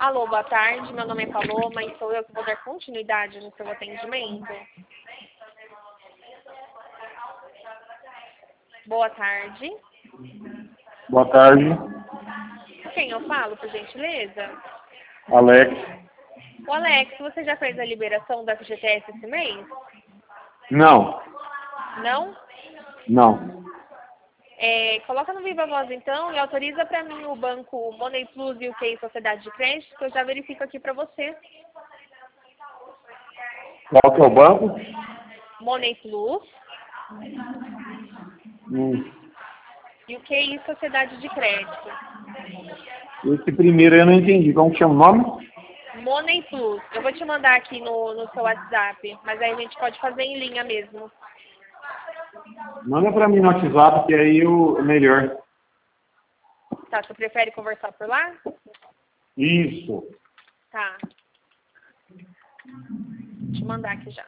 Alô, boa tarde. Meu nome é Paloma e sou eu que vou dar continuidade no seu atendimento. Boa tarde. Boa tarde, Com quem eu falo, por gentileza? Alex. O Alex, você já fez a liberação da FGTS esse mês? Não, Não? não. Coloca no Viva Voz então e autoriza para mim o banco Money Plus e o QI Sociedade de Crédito, que eu já verifico aqui para você. Qual que é o banco? Money Plus e o QI Sociedade de Crédito. Esse primeiro eu não entendi. Como que chama o nome? Money Plus. Eu vou te mandar aqui no seu WhatsApp, mas aí a gente pode fazer em linha mesmo. Manda pra mim no WhatsApp, que aí é melhor. Tá, você prefere conversar por lá? Isso. Tá. Vou te mandar aqui já.